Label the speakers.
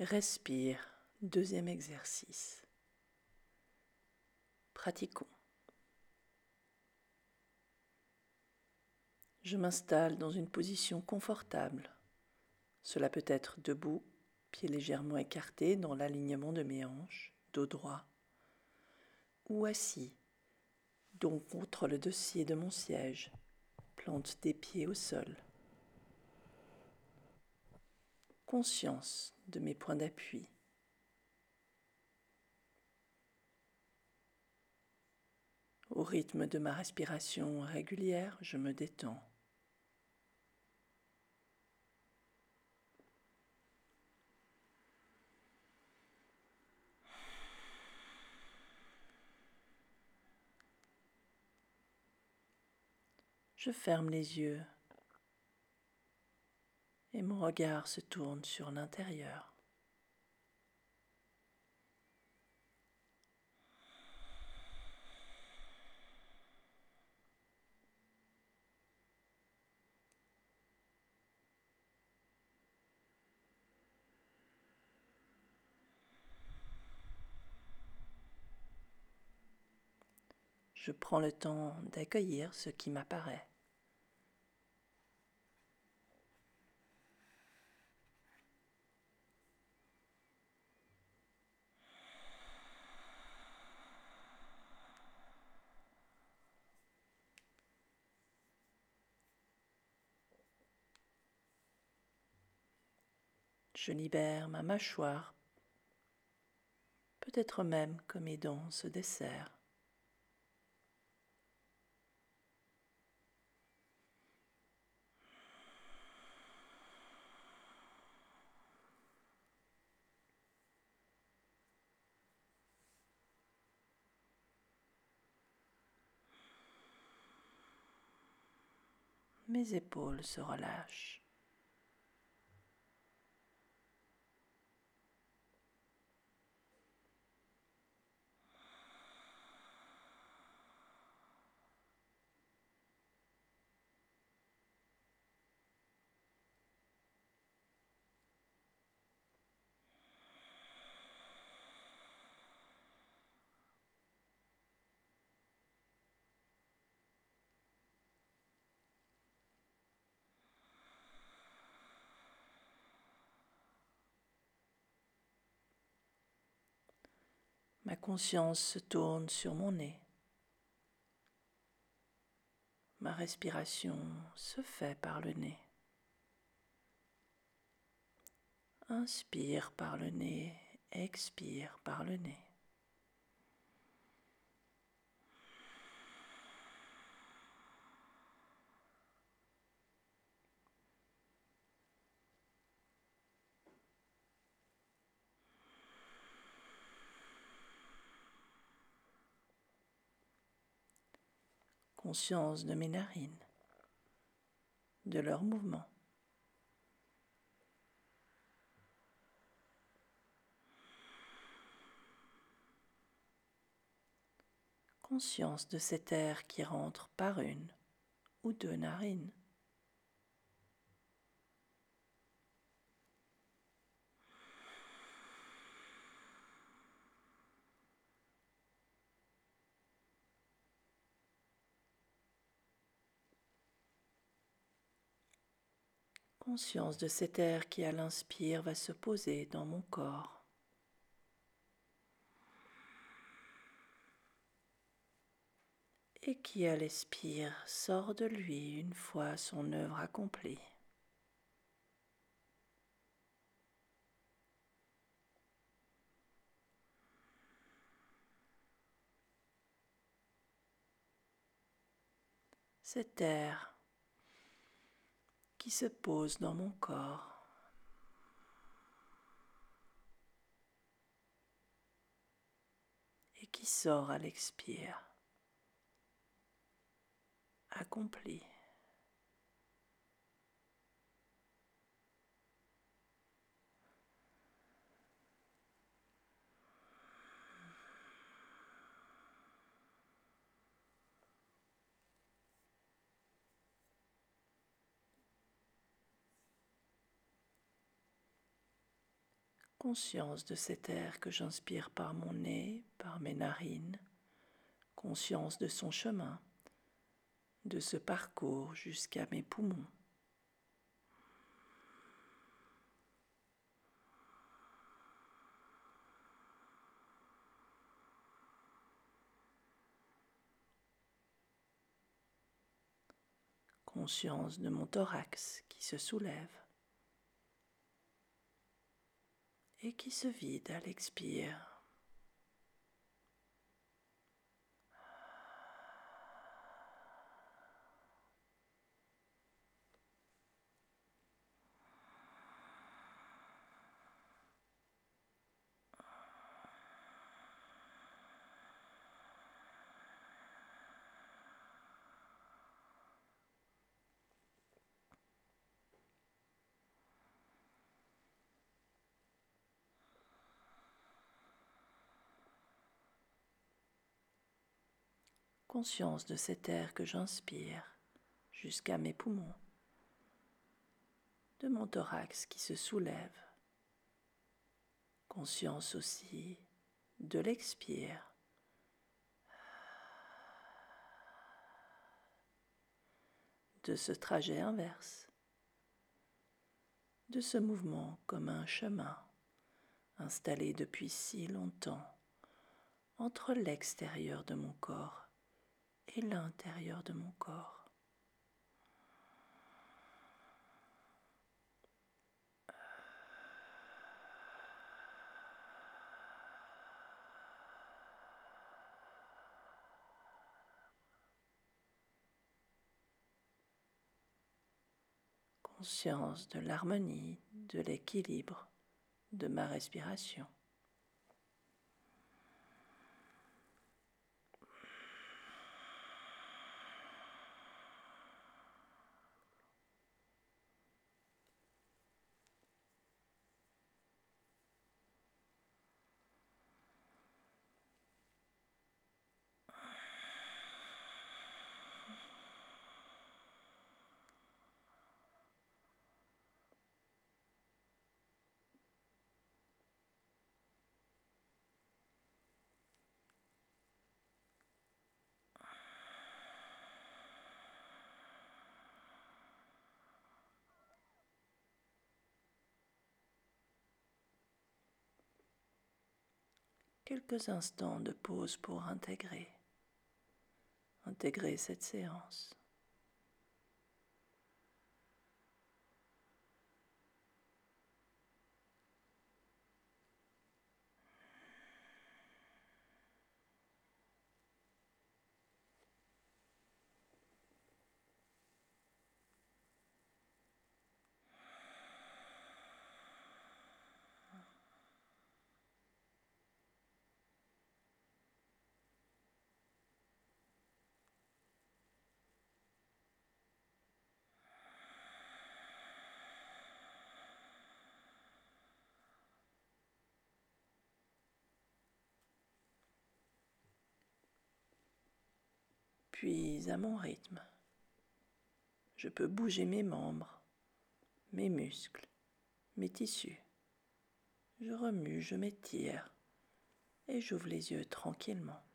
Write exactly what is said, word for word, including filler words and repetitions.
Speaker 1: Respire, deuxième exercice. Pratiquons. Je m'installe dans une position confortable. Cela peut être debout, pieds légèrement écartés dans l'alignement de mes hanches, dos droit, ou assis, donc contre le dossier de mon siège, plante des pieds au sol. Conscience de mes points d'appui. Au rythme de ma respiration régulière, je me détends. Je ferme les yeux et mon regard se tourne sur l'intérieur. Je prends le temps d'accueillir ce qui m'apparaît. Je libère ma mâchoire, peut-être même que mes dents se desserrent. Mes épaules se relâchent. Ma conscience se tourne sur mon nez. Ma respiration se fait par le nez. Inspire par le nez, expire par le nez. Conscience de mes narines, de leurs mouvements. Conscience de cet air qui rentre par une ou deux narines. Conscience de cet air qui à l'inspire va se poser dans mon corps. Et qui à l'expire sort de lui une fois son œuvre accomplie. Cet air qui se pose dans mon corps et qui sort à l'expire, accompli. Conscience de cet air que j'inspire par mon nez, par mes narines, conscience de son chemin, de ce parcours jusqu'à mes poumons. Conscience de mon thorax qui se soulève et qui se vide à l'expire. Conscience de cet air que j'inspire jusqu'à mes poumons, de mon thorax qui se soulève. Conscience aussi de l'expire, de ce trajet inverse, de ce mouvement comme un chemin installé depuis si longtemps entre l'extérieur de mon corps et l'intérieur de mon corps. Conscience de l'harmonie, de l'équilibre de ma respiration. Quelques instants de pause pour intégrer, intégrer cette séance. Puis à mon rythme, je peux bouger mes membres, mes muscles, mes tissus. Je remue, je m'étire et j'ouvre les yeux tranquillement.